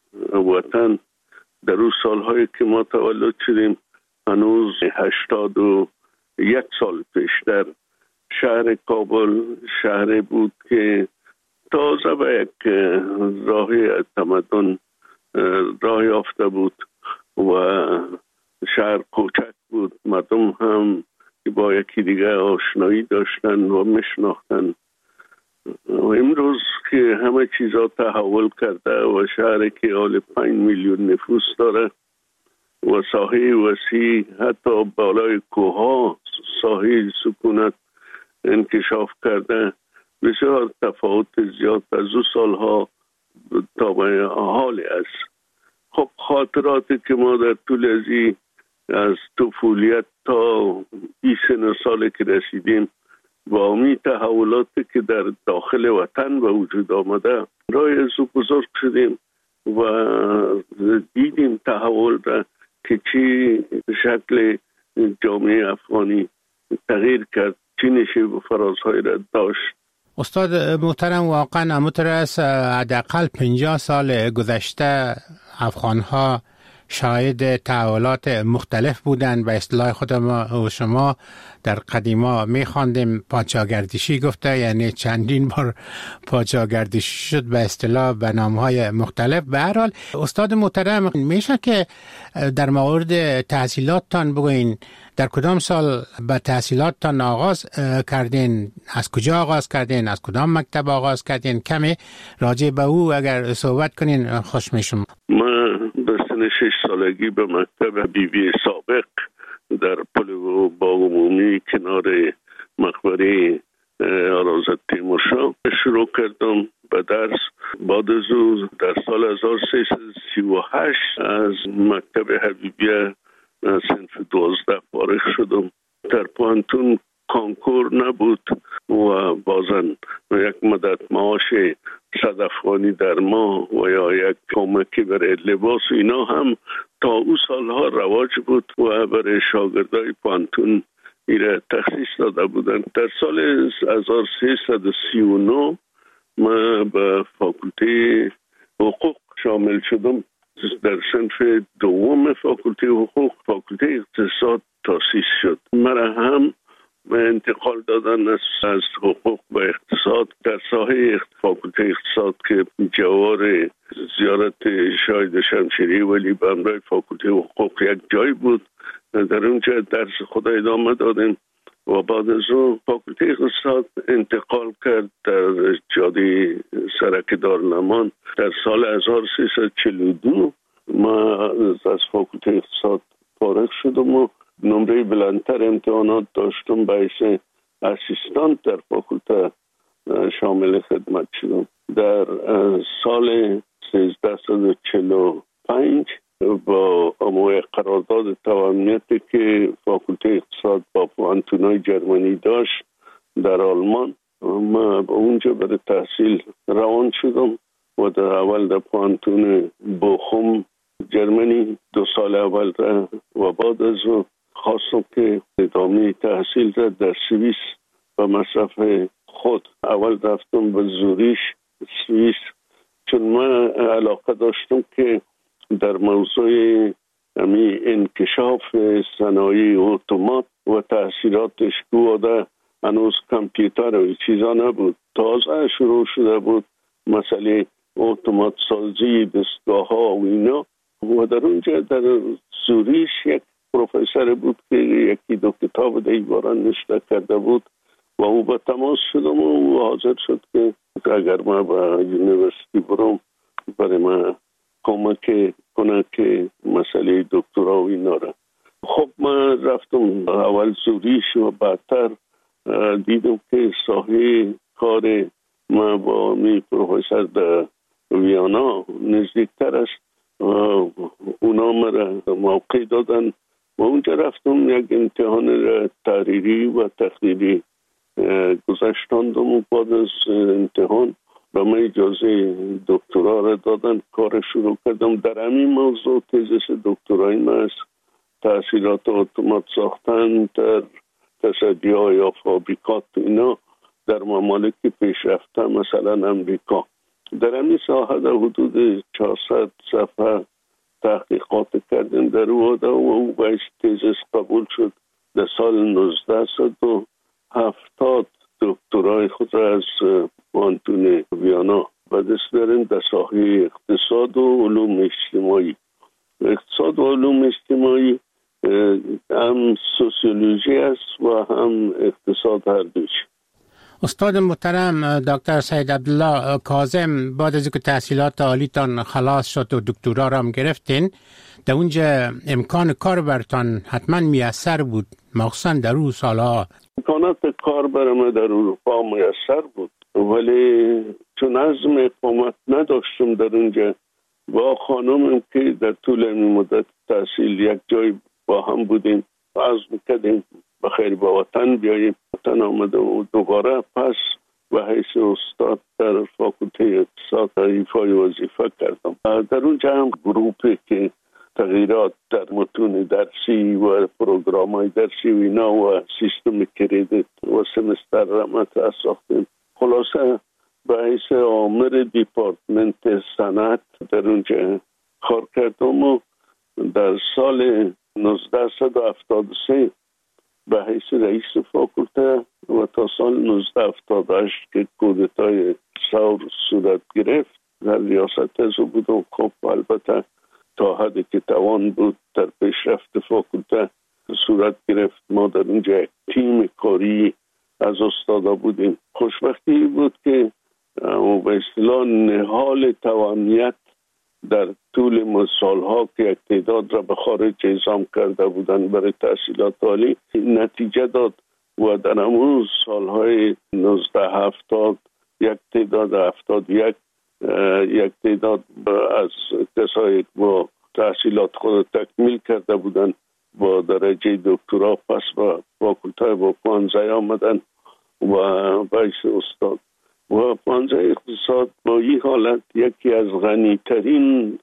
وطن در اون سالهایی که ما تولد شدیم هنوز هشتاد و یک سال پیشتر شهر کابل شهر بود که تازه به یک راه تمدن راه یافته بود و شهر کوچک بود. مردم هم با یکی دیگه آشنایی داشتن و میشناختن. امروز که همه چیزا تحول کرده و شهر که حال پنج میلیون نفوس داره و ساحه وسیع حتی بالای کوها ساحه سکونت انکشاف کرده، بسیار تفاوت زیاد از او سالها تا به حال است. خب خاطراتی که ما در طول ازی از طفولیت تا بیست سال که رسیدیم با امی تحولاتی که در داخل وطن به وجود آمده رای از او بزرگ شدیم و دیدیم تحول را که چی شکل جامعه افغانی تغییر کرد، چی نشه و فرازهای را داشت.
استاد محترم، واقعا همونطور است حداقل پنجاه سال گذشته افغانها شاهد تحولات مختلف بودند. به اصطلاح خود ما و شما در قدیما می‌خواندیم پادشاهگردشی گفته، یعنی چندین بار پادشاهگردشی شد به اصطلاح به نام‌های مختلف. به هر حال استاد محترم، میشه که در مورد تحصیلاتتان بگوین در کدام سال به تحصیلاتتان آغاز کردین؟ از کجا آغاز کردین؟ از کدام مکتب آغاز کردین؟ کمی راجع به او اگر صحبت کنین خوش میشم.
من به سن شش سالگی به مکتب بیوی سابق در پل و باغ عمومی کنار مقبره آرازات تیمورشاه شروع کردم به درس. بعد از او در سال هزار و سیصد و سی و هشت از مکتب حبیبیه صنف دوازده فارغ شدم. در پوهنتون کانکور نبود و بازن یک مدت معاش صد افغانی در ماه و یا یک کمکی برای لباس اینا هم تا او سالها رواج بود و برای شاگردای پوهنتون ایره تخصیص داده بودن. در سال هزار و سیصد و سی و نه من به فاکولته حقوق شامل شدم. در صنف دوم فاکولته حقوق فاکولته اقتصاد تاسیس شد. مرا هم انتقال دادن از, از حقوق و اقتصاد در ساحه فاکولته اقتصاد که جوار زیارت شاهد شمشیری ولی به همراه فاکولته حقوق یک جای بود، در اونجا درس خود ادامه دادیم و بعد از اون فاکولته اقتصاد انتقال کرد در جاده سرک دارالمان. در سال هزار و سیصد و چهل و دو ما از فاکولته اقتصاد فارغ شدم و نمره بلندتر امتحانات داشتم، به حیث اسیستانت در فاکولته شامل خدمت شدم. در سال سیزده و چهل و پنج با اموی قرارداد توانمندی که فاکولته اقتصاد با پوانتونای جرمنی داشت در آلمان، ما با اونجا برای تحصیل روان شدم و در اول در پوانتون بوخم جرمنی دو سال اول را و بعد از اون خواستم که ادامه تحصیل را در سوئیس و مصرف خود. اول رفتم به زوریش سوئیس، چون من علاقه داشتم که در موضوع امی انکشاف صنایع اتومات و تاثیراتش گوده هنوز کامپیوتر و چیزا نبود، تازه شروع شده بود مسئله اتومات سازی دستگاه ها و اینا. و در اونجا در زوریش یک پروفسور بود که یکی دو کتاب در این باره نوشته کرده بود و او با تماس شدم و او حاضر شد که اگر ما به یونیورسیتی برم برای ما کمک کنه که مسئله دکترا و اینا را. خب من رفتم اول زوریش و بعدتر دیدم که ساحه کار ما با می پروفسور در ویانا نزدیکتر است. اونا مرا موقع دادن و اونجا رفتم یک امتحان تحریری و تقریری گذاشتاندم و بعد از امتحان به من اجازه دکترا را دادن. کار شروع کردم در همین موضوع. تزیس دکترای من است تحصیلات اتومات ساختن در تصدیه یا فابریکات اینا در ممالک پیشرفته مثلا امریکا. در همین ساحه در حدود چهارصد صفحه تحقیقات کردیم در او و او باید تزیس قبول شد. در سال نوزده و هفتاد دکترای خود از پوانتون ویانا و دست داریم در ساحه اقتصاد و علوم اجتماعی. اقتصاد و علوم اجتماعی هم سوسیولوژی است و هم اقتصاد هر دوش.
استاد محترم دکتر سید عبدالله کاظم، بعد از اینکه تحصیلات عالیتان خلاص شد و دکترا را هم گرفتین، در اونجا امکان کار برتان حتما میسر بود، مخصوصا در اون سالها.
امکانات کار برای من در اروپا میسر بود، ولی چون عزم اقامت نداشتم در اونجا با خانمم که در طول این مدت تحصیل یک جای با هم بودیم، عزم کردیم بخیر با وطن بیاییم. وطن آمده و دوباره پس به حیث استاد در فاکولته اقتصاد ایفای وظیفه کردم. در اونجا هم گروپی که تغییرات در متون درسی و پروگرام‌های درسی و اینا و سیستم کردیت و سمستر را مطرح ساختیم. خلاصه به حیث آمر دیپارتمنت صنعت در اونجا کار کردم و در سال نوزده و هفتاد و سه به حیث رئیس فاکولته و تا سال نوزده هفتاد و هشت که کودتای ثور صورت گرفت در ریاست از بودم. خب البته تا حدی که توان بود در پیشرفت فاکولته صورت گرفت. ما در اونجا یک تیم کاری از استادا بودیم. خوشبختی بود که به اصطلاح نهال توانیت در طول سالها که یک تعداد را به خارج اعزام کرده بودند برای تحصیلات عالی نتیجه داد و در همون سالهای نوزده هفتاد یک تعداد هفتاد یک یک تعداد از کسایی با تحصیلات خود تکمیل کرده بودند با درجه دکترا پس با فاکولته با پانزه آمدن و باعث استاد. و پانزه اقتصاد با این حالت یکی از غنی ترین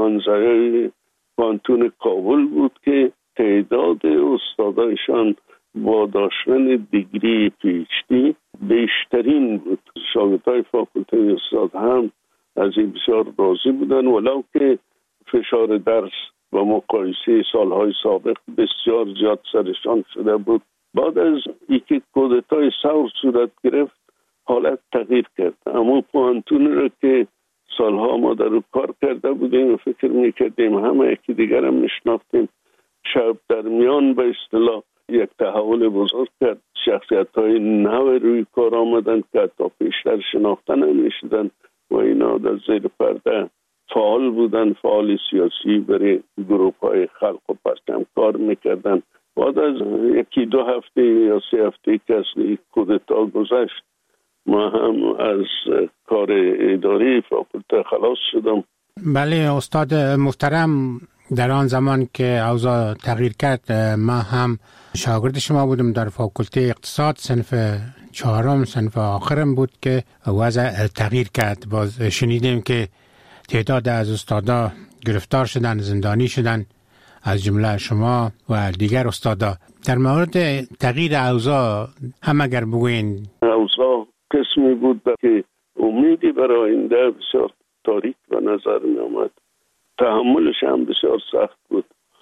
پانزه پانتون کابل بود که تعداد استادایشان با داشتن دیگری پیچدی بیشترین بود. شاگردای فاکولته اقتصاد هم از این بسیار راضی بودن، ولو که فشار درس با مقایسه سالهای سابق بسیار زیاد سرشان شده بود. بعد از اینکه کودتای ثور صورت گرفت حالت تغییر کرد. اما پوانتونی رو که سالها ما در او کار کرده بودیم و فکر میکردیم همه یکی دیگر هم میشناختیم، شب در میان به اصطلاح یک تحول بزرگ کرد. شخصیت های نو روی کار آمدند که حتی پیشتر شناخته نمیشدند و اینا در زیر پرده فعال بودن، فعال سیاسی برای گروه های خلق و پرچم کار میکردن. بعد از یکی دو هفته یا سه هفته که از کودتا گذشت ما هم از کار اداری فاکولته خلاص شدم.
بله استاد محترم، در آن زمان که اوضاع تغییر کرد ما هم شاگرد شما بودم در فاکولته اقتصاد، صنف چهارم، صنف آخرم بود که وضع تغییر کرد. باز شنیدیم که تعداد از استادا گرفتار شدن، زندانی شدن، از جمله شما و دیگر استادا. در مورد تغییر اوضاع هم اگر بگوین.
اوضاع قسمی بود که امیدی برای آینده بسیار تاریک به نظر می آمد. تحملش هم بسیار سخت بود.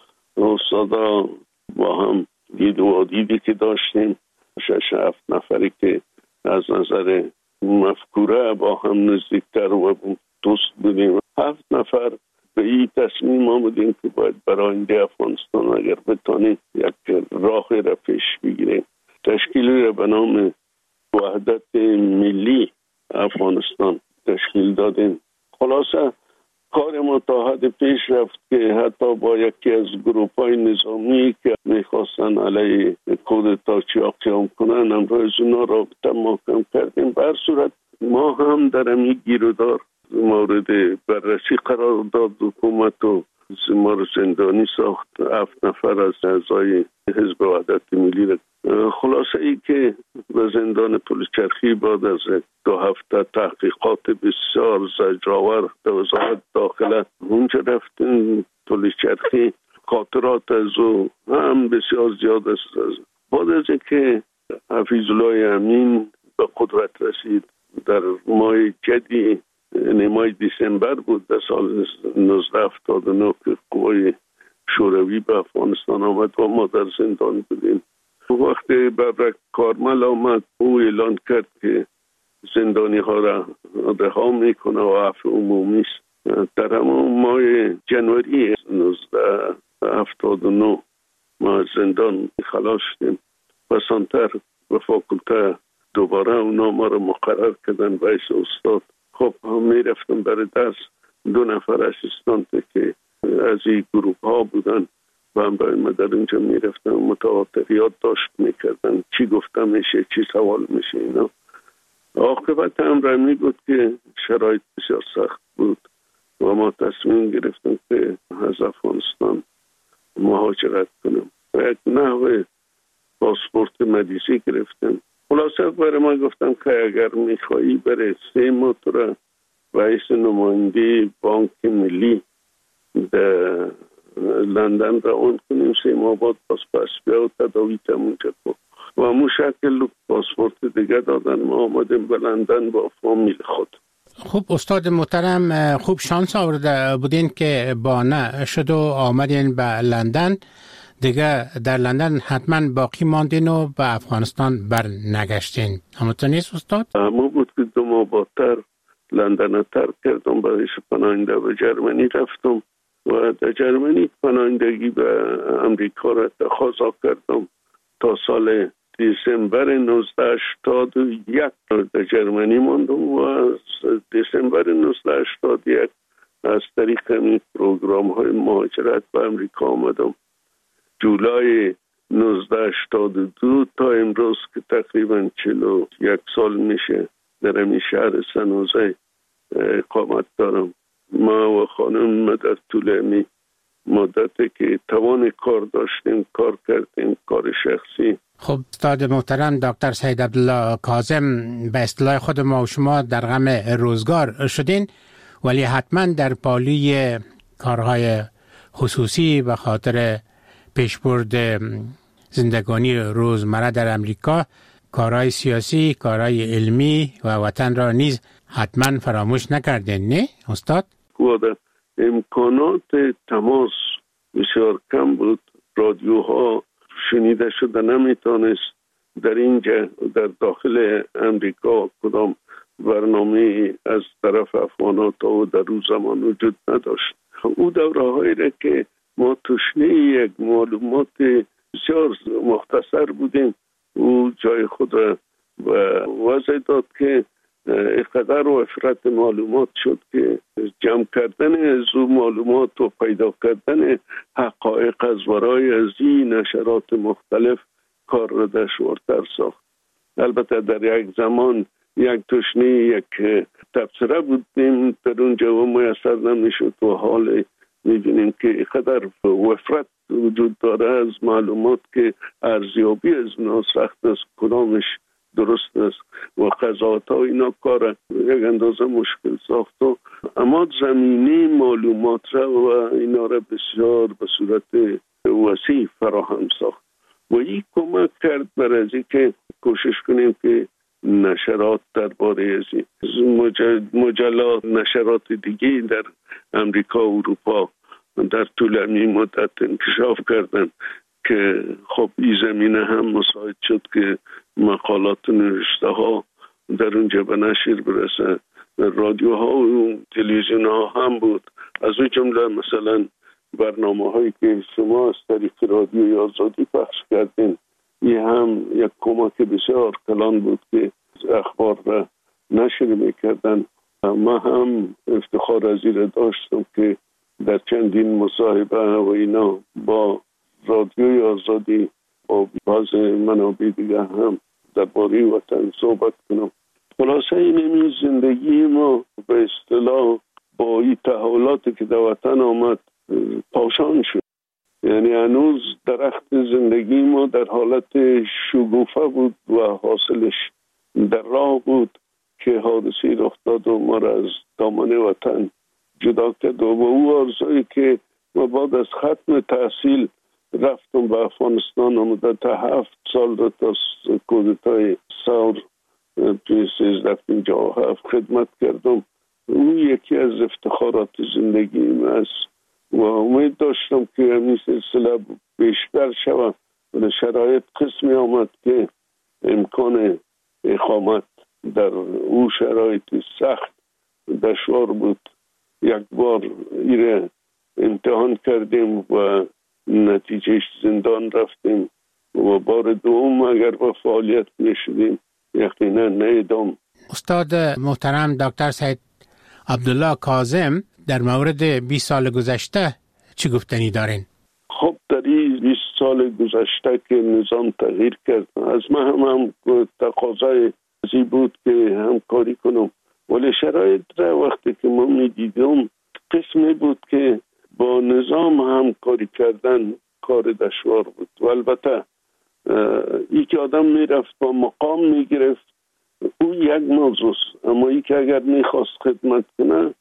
استادا با هم دید و دیدی که داشتیم، شش هفت نفری که از نظر مفکوره با هم نزدیکتر و دوست بودیم، هفت نفر به این تصمیم آمدیم که باید برای آینده افغانستان اگر بتانیم یک راه را پیش بگیریم. تشکیلی را به نام وحدت ملی افغانستان تشکیل دادیم. خلاصه کار ما تا حد پیش رفت که حتی با یکی از گروه‌های نظامی که میخواستن علیه کودتا چیا قیام کنن امروز اونا رابطه محکم کردیم. به هر صورت ما هم در امی گیرودار مورد بررسی قرار داد حکومت و ما رو زندانی ساخت. هفت نفر از اعضای حزب وحدت ملی را خلاصه ای که به زندان پلچرخی بعد از دو هفته تحقیقات بسیار زجرآور در وزارت داخله اونجا رفتیم پلچرخی. خاطرات از او هم بسیار زیاد است. بعد از اینکه حفیظ الله امین به قدرت رسید در ماه جدی ماه دیسمبر بود در سال نوزده هفتاد و نه که قوای شوروی به افغانستان آمد و ما در زندان بودیم. وقتی ببرک کارمل آمد او اعلان کرد که زندانی ها را رها میکنه و عفو عمومی است. در همون ماه جنوری نوزده هفتاد و نه ما از زندان خلاص شدیم. پسانتر به فاکولته دوباره اونا ما را مقرر کردن به حیث استاد. خب هم میرفتم برای درس. دو نفر اسیستانت که از این گروه ها بودن و هم برای ما در اینجا میرفتم متواتریات داشت میکردن چی گفته میشه، چی سوال میشه اینا. عاقبت هم رمی بود که شرایط بسیار سخت بود و ما تصمیم گرفتم که از افغانستان مهاجرت کنم و یک نحو پاسپورت مدیسی گرفتم. خلاصه برای ما گفتم که اگر میخوایی برای سه ماه تو را رئیس نماینده بانک ملی در لندن روان کنیم، سه ماه بعد پس پس بیا و تداوی تمونجا کن و همون شکل پاسپورت دیگه دادن. ما آمدیم به لندن با فامیل خود.
خوب استاد محترم، خوب شانس آورده بودین که بانه شد و آمدین به لندن. دیگه در لندن حتما باقی ماندین و به افغانستان بر نگشتین. همونطور نیست استاد؟
همون بود که دو ماه بعدتر لندن ترک کردم، برای پناهنده به جرمنی رفتم و در جرمنی پناهندگی به امریکا را تقاضا کردم. تا سال دسامبر نوزده هشتاد و یک در جرمنی ماندم و از دسامبر نوزده هشتاد و یک از طریق همین پروگرام های مهاجرت به امریکا آمدم. جولای نوزده هشتاد و دو تا امروز که تقریبا چهل و یک سال میشه در همین شهر سنوزه اقامت دارم. ما و خانم در طول همین مدتی که توان کار داشتیم کار کردیم، کار شخصی.
خب استاد محترم دکتر سید عبدالله کاظم، به اصطلاح خود ما و شما در غم روزگار شدین، ولی حتما در پالی کارهای خصوصی به خاطر پیشبرد زندگانی روزمره در امریکا، کارهای سیاسی، کارهای علمی و وطن را نیز حتما فراموش نکردین، نه استاد؟
خود امکانات تماس بسیار کم بود. رادیوها شنیده شده نمیتونست در اینجا در داخل امریکا کدام برنامه از طرف افغانات و در اون زمان وجود نداشت. او دوره هایی را که ما تشنه یک معلومات بسیار مختصر بودیم، او جای خود را وضع داد که اقدر و افراد معلومات شد که جمع کردن از او معلومات و پیدا کردن حقایق از ورای از این نشرات مختلف کار را دشوارتر ساخت. البته در یک زمان یک تشنه یک تبصره بودیم در اونجا و میسر نمیشد و حال میبینیم که اقدر وفرت وجود داره از معلومات که ارزیابی از اونا سخت است، کدامش درست است و قضاوت ها اینا کار یک اندازه مشکل ساخت و اما زمینه معلومات را و اینا را بسیار به صورت وسیع فراهم ساخت و این کمک کرد برای از که کوشش کنیم که نشرات درباره از مجلات نشرات دیگه در امریکا و اروپا در طول این مدت انکشاف کردن که خب این زمینه هم مساعد شد که مقالات نوشته ها در اونجا به نشر برسه. رادیوها و تلویزیون ها هم بود، از اون جمله مثلا برنامه هایی که شما از طریق رادیوی آزادی پخش کردین، این هم یک کمک بسیار کلان بود که اخبار را نشر میکردن. ما هم افتخار از این داشتم که در چندین مصاحبه و اینا با رادیوی آزادی و بعض منابع دیگه هم درباره وطن صحبت کنم. خلاصه این زندگی ما به اصطلاح با این تحولاتی که در وطن آمد پاشان شد. یعنی هنوز درخت زندگی ما در حالت شگوفه بود و حاصلش در راه بود که حادثه رخ داد و ما را از دامن وطن جدا کرد و او آرزویی که ما بعد از ختم تحصیل رفتم به افغانستان و مدت هفت سال را تا کودتای ثور سیزده پنجاه و هفت خدمت کردم. او یکی از افتخارات زندگیم است و امید داشتم که همین سلسله بیشتر شود و شرایط قسمی آمد که امکان اقامت در او شرایط سخت دشوار بود. یک بار ایره امتحان کردیم و نتیجه زندان رفتیم و بار دوم اگر با فعالیت نشدیم یقینا نیدم.
استاد محترم دکتر سید عبدالله کاظم در مورد بیست سال گذشته چی گفتنی دارین؟
خب در این بیست سال گذشته که نظام تغییر کرد، از من هم, هم تقاضای ازی بود که همکاری کنم، ولی شرایط را وقتی که ما می دیدم قسمی بود که با نظام همکاری کردن کار دشوار بود و البته ای که آدم می رفت با مقام می گرفت او یک موضوع، اما ای که اگر می خواست خدمت کنه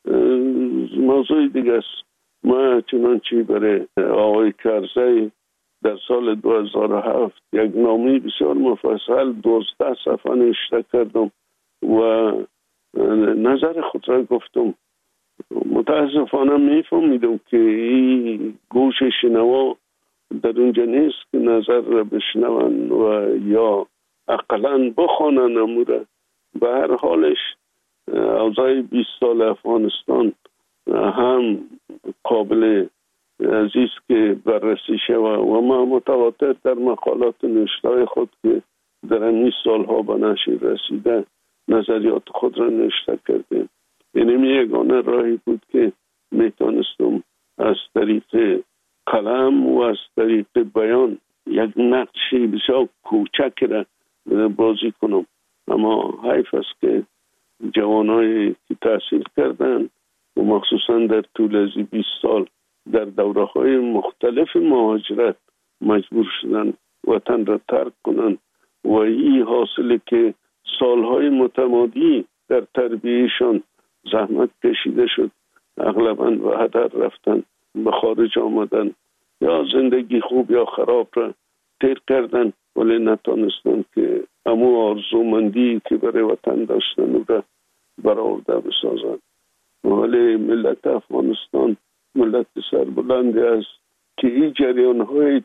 موضوع دیگه است. ما چنانچه برای آقای کرزی در سال دو هزار و هفت یک نامه بسیار مفصل دوازده صفحه نوشته کردم و نظر خود را گفتم. متاسفانه میفهمیدم که این گوش شنوا در اونجا نیست که نظر را بشنون و یا اقلا بخوانن اموره. به هر حالش اوضاع بیست سال افغانستان هم قابل عزیز که بررسی شود و ما متواتر در مقالات نوشته خود که در این سالها به نشر رسیده نظریات خود را نوشته کردیم. این یگانه راهی بود که میتونستم از طریق قلم و از طریق بیان یک نقشی بسیار کوچک را بازی کنم. اما حیف است که جوانایی که تحصیل کردن و مخصوصا در طول از بیست سال در دوره های مختلف مهاجرت مجبور شدن وطن را ترک کنن و این حاصله که سالهای متمادی در تربیهشان زحمت کشیده شد، اغلباً به هدر رفتن، به خارج آمدن یا زندگی خوب یا خراب را تیر کردن ولی نتانستن که امو آرزومندی که برای وطن داشتن را برآورده بسازن. ولی ملت افغانستان ملت سربلندی است که این جریان های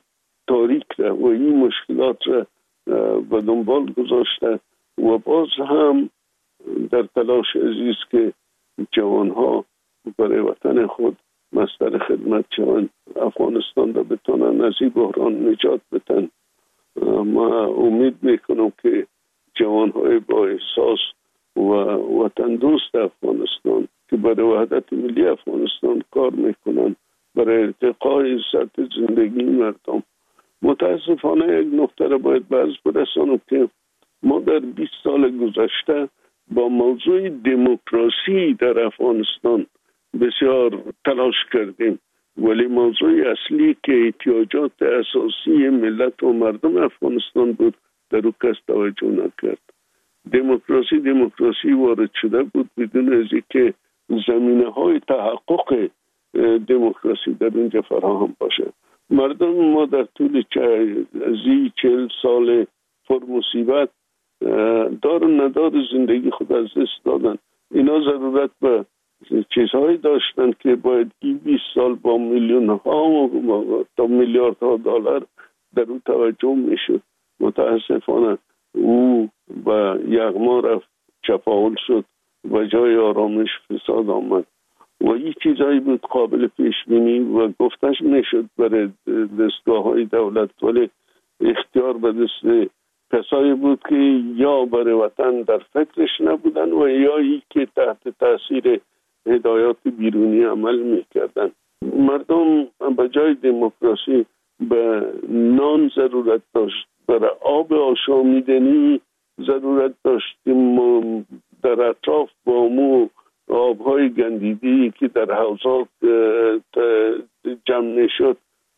تاریک را و این مشکلات را به دنبال گذاشته و باز هم در تلاش عزیز که جوانها برای وطن خود مصدر خدمت شوند، افغانستان را بتانند از این بحران نجات بدن. ما امید میکنم که جوانهای با احساس و وطن دوست افغانستان که برای وحدت ملی افغانستان کار میکنند، برای ارتقای سطح زندگی مردم. متاسفانه یک نقطه را باید باز برسانم که ما در بیست سال گذشته با موضوع دموکراسی در افغانستان بسیار تلاش کردیم، ولی موضوع اصلی که احتیاجات اساسی ملت و مردم افغانستان بود در او کس توجه نکرد. دموکراسی دموکراسی وارد شده بود بدون از اینکه زمینه‌های تحقق دموکراسی در اینجا فراهم باشه. مردم ما در طول زی چهل سال پر مصیبت دار و ندار زندگی خود از دست دادن. اینا ضرورت به چیزهایی داشتن که باید این بیست سال با میلیون ها تا میلیارد ها دلار در اون توجه میشد. متاسفانه او با یغما رفت، چپاول شد و جای آرامش فساد آمد و این چیزهایی بود قابل پیش بینی و گفتش میشد برای دستگاه های دولت، ولی اختیار به دست کسایی بود که یا برای وطن در فکرش نبودن و یا ای که تحت تاثیر هدایات بیرونی عمل میکردن. مردم به جای دموکراسی به نان ضرورت داشت، برای آب آشامیدنی ضرورت داشت که در اطراف با مو آبهای گندیدی که در حوضات جمع نشد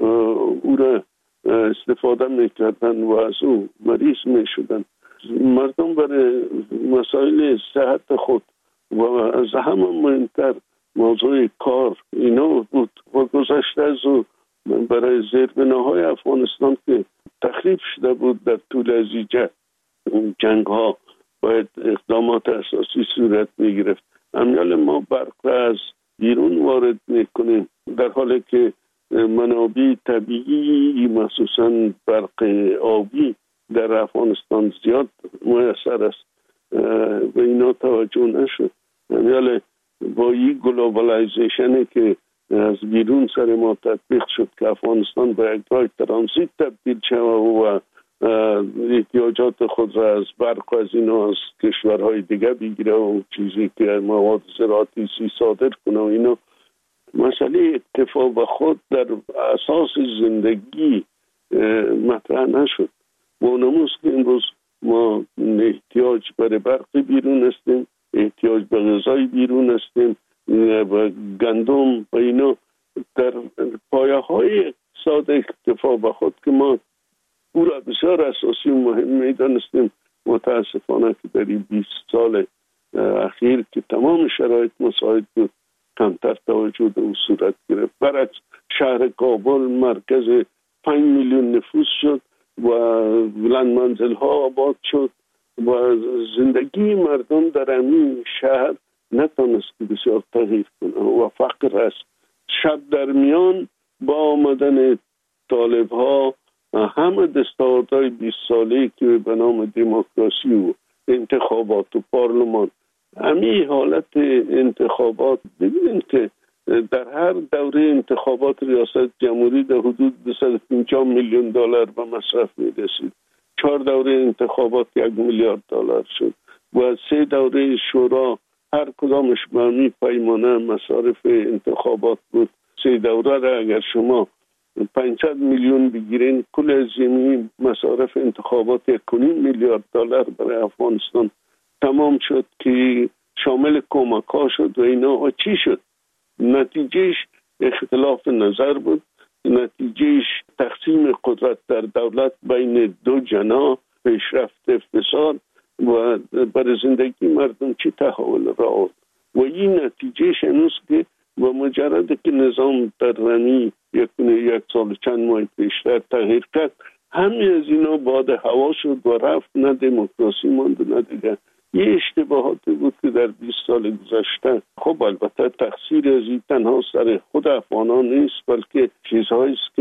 او را استفاده میکردن و از او مریض میشدن. مردم برای مسائل صحت خود و از همه مهمتر موضوع کار اینا بود و گذشته از او برای زیربناهای افغانستان که تخریب شده بود در طول از این جنگ ها باید اقدامات اساسی صورت می گرفت. امیال ما برق از بیرون وارد می کنیم در حالی که منابع طبیعی مخصوصا برق آبی در افغانستان زیاد میسر است و اینا توجه نشد. امیال با این گلوبالایزیشنی که از بیرون سر ما تطبیق شد که افغانستان به یک راه ترانزیت تبدیل شد و احتیاجات خود را از برق و از اینا از کشورهای دیگه بگیره و چیزی که مواد زراعتی سی صادر کنه و اینا. مسئله اکتفا به خود در اساس زندگی مطرح نشد. مونموز که امروز ما احتیاج برای برق بیرون هستیم، احتیاج به غذای بیرون هستیم و گندم و اینا در پایه های اقتصاد اکتفا به خود که ما او را بسیار اساسی و مهم میدانستیم. متاسفانه که در این بیست سال اخیر که تمام شرایط مساعد بود کمتر توجه به او صورت گرفت. برعکس شهر کابل مرکز پنج میلیون نفوس شد و بلند منزل ها آباد شد و زندگی مردم در همین شهر نتونست که بسیار تغییر کنه و فقر است. شب در میان با آمدن طالب ها همه دستاوردهای بیست ساله که به نام دموکراسی و انتخابات و پارلمان، همین حالت انتخابات، ببینید که در هر دوره انتخابات ریاست جمهوری در حدود دویست و پنجاه میلیون دلار به مصرف می‌رسید. چهار دوره انتخابات یک میلیارد دلار شد و سه دوره شورا هر کدامش به همین پیمانه مصارف انتخابات بود. سه دوره را اگر شما پانصد میلیون بگیرین کل از این مصارف انتخابات یک میلیارد دلار برای افغانستان تمام شد که شامل کمک ها شد و اینا. چی شد؟ نتیجهش اختلاف نظر بود، نتیجهش تقسیم قدرت در دولت بین دو جناح، پیشرفت فساد و برای زندگی مردم چی تحول را آورد و این نتیجهش هنوز که و مجرد که نظام در رمی یک, یک سال چند ماه پیشتر تغییر کرد همه از اینا باد هوا شد و رفت، نه دموکراسی ماند نه دیگه. یه اشتباهاتی بود که در بیست سال گذشته، خب البته تقصیر از این تنها سر خود افغانان نیست بلکه چیزهایی است که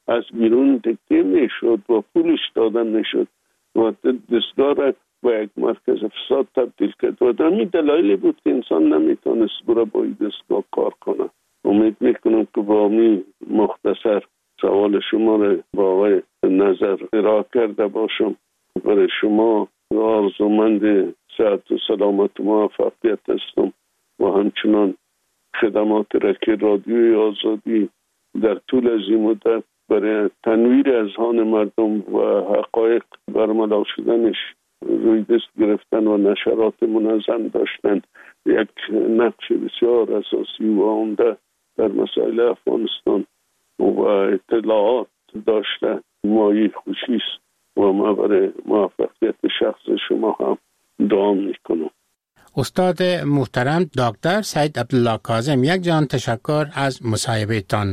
از بیرون دکته میشد و پولش دادن میشد و دستگاه را با یک مرکز فساد تبدیل کرد و در می دلایلی بود که انسان نمیتونست برای با این دستگاه کار کنه. امید میکنم که با می مختصر سوال شما را با آقای نظر ارائه کرده باشم. برای شما آرزومند صحت و سلامت و موفقیت هستم و همچنان خدمات را که رادیوی آزادی در طول از این مدت برای تنویر اذهان مردم و حقایق برملا شدنش روی دست گرفتن و نشرات منظم داشتند یک نقش بسیار اساسی و عمده در مسائل افغانستان و اطلاعات داشته مایه خوشی است و ما برای موفقیت شخص شما هم دعا میکنم.
استاد محترم دکتر سید عبدالله کاظم، یک جان تشکر از مصاحبه تان.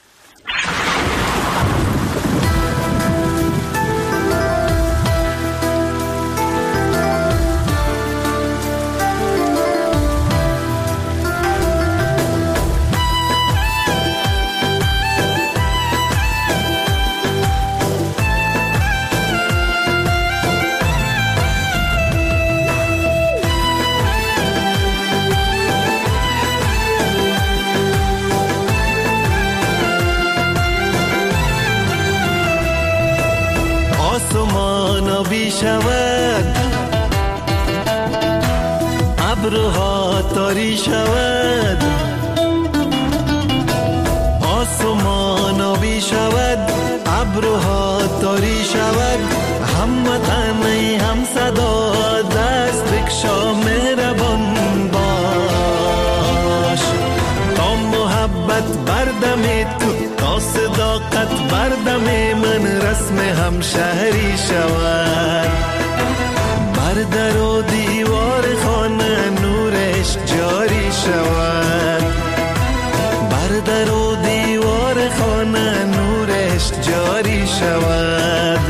شود ابرها تاری شود آسمان آبی شود ابرها تاری شود هموطنی هم صدا دست بکشا مهربان باش تا محبت بردم تو تا صداقت بردم من رسم همشهری شود بر در و دیوار خانه نورش جاری شود بر در و دیوار خانه نورش جاری شود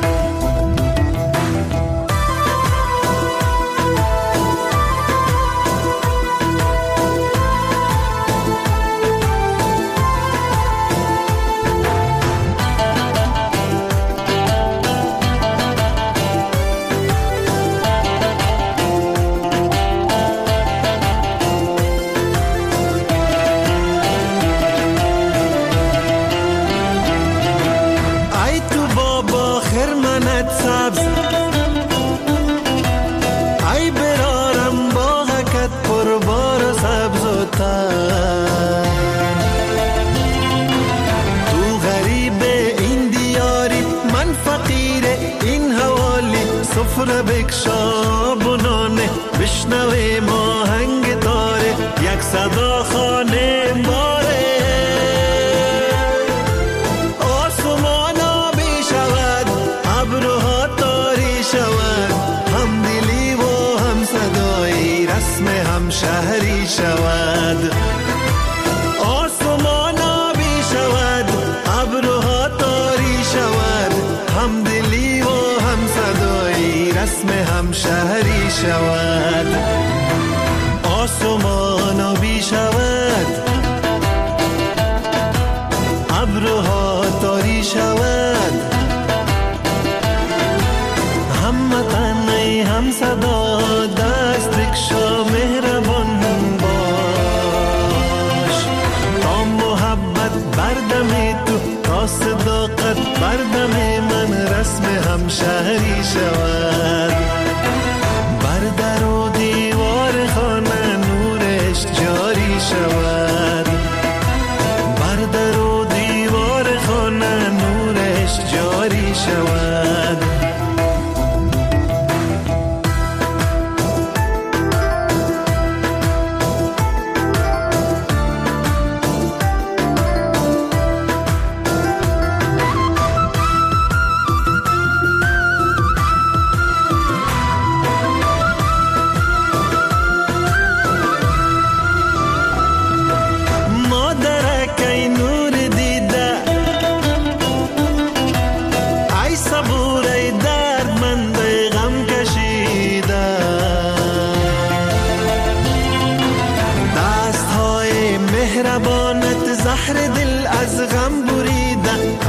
سفره بکشا بنانه بشنوه ما هنگ داره یک صدا خانه باره آسمان آبی شود ابرها تاری شود هم دلی و هم صدایی رسم هم شهری شود آسمان آبی شود ابرها تاری شود هم دلی و هم صدایی رسم هم شهری شود آسمان آبی شود ابرها تاری شود هم وطنی هم صدا دست بکشا مهربان باش تا محبت بردم تو تا صداقت بردم من رسم هم شهری شود بر در و دیوار خانه نورش جاری شود بر در و دیوار خانه نورش جاری شود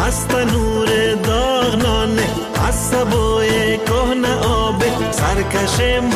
از تنور داغ نانه، از سبوی کهنه آب، سرکش